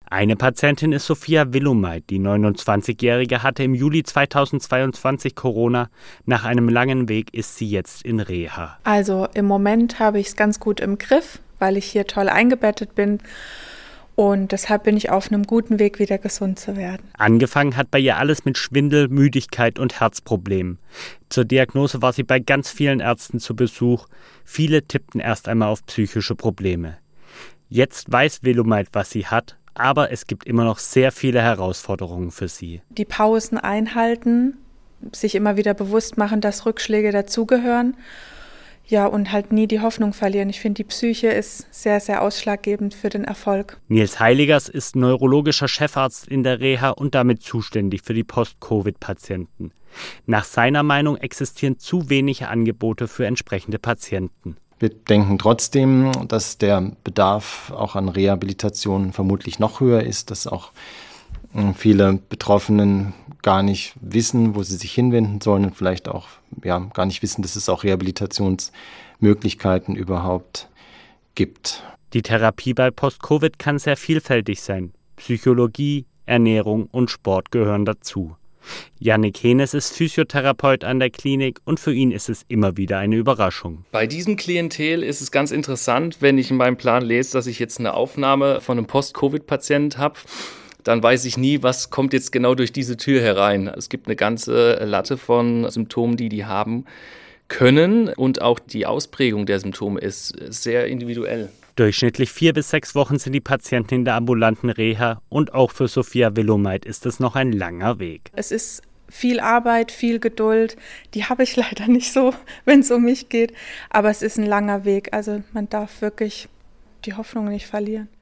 Eine Patientin ist Sophia Willumeit. Die 29-Jährige hatte im Juli 2022 Corona. Nach einem langen Weg ist sie jetzt in Reha. Also im Moment habe ich es ganz gut im Griff, weil ich hier toll eingebettet bin. Und deshalb bin ich auf einem guten Weg, wieder gesund zu werden. Angefangen hat bei ihr alles mit Schwindel, Müdigkeit und Herzproblemen. Zur Diagnose war sie bei ganz vielen Ärzten zu Besuch. Viele tippten erst einmal auf psychische Probleme. Jetzt weiß Willumeit, was sie hat, aber es gibt immer noch sehr viele Herausforderungen für sie. Die Pausen einhalten, sich immer wieder bewusst machen, dass Rückschläge dazugehören. Ja, und halt nie die Hoffnung verlieren. Ich finde, die Psyche ist sehr, sehr ausschlaggebend für den Erfolg. Nils Heiligers ist neurologischer Chefarzt in der Reha und damit zuständig für die Post-Covid-Patienten. Nach seiner Meinung existieren zu wenige Angebote für entsprechende Patienten. Wir denken trotzdem, dass der Bedarf auch an Rehabilitation vermutlich noch höher ist, dass auch viele Betroffenen gar nicht wissen, wo sie sich hinwenden sollen und vielleicht auch gar nicht wissen, dass es auch Rehabilitationsmöglichkeiten überhaupt gibt. Die Therapie bei Post-Covid kann sehr vielfältig sein. Psychologie, Ernährung und Sport gehören dazu. Yannick Henes ist Physiotherapeut an der Klinik und für ihn ist es immer wieder eine Überraschung. Bei diesem Klientel ist es ganz interessant, wenn ich in meinem Plan lese, dass ich jetzt eine Aufnahme von einem Post-Covid-Patient habe, dann weiß ich nie, was kommt jetzt genau durch diese Tür herein. Es gibt eine ganze Latte von Symptomen, die haben können und auch die Ausprägung der Symptome ist sehr individuell. Durchschnittlich 4 bis 6 Wochen sind die Patienten in der ambulanten Reha und auch für Sophia Willumeit ist es noch ein langer Weg. Es ist viel Arbeit, viel Geduld. Die habe ich leider nicht so, wenn es um mich geht. Aber es ist ein langer Weg. Also man darf wirklich die Hoffnung nicht verlieren.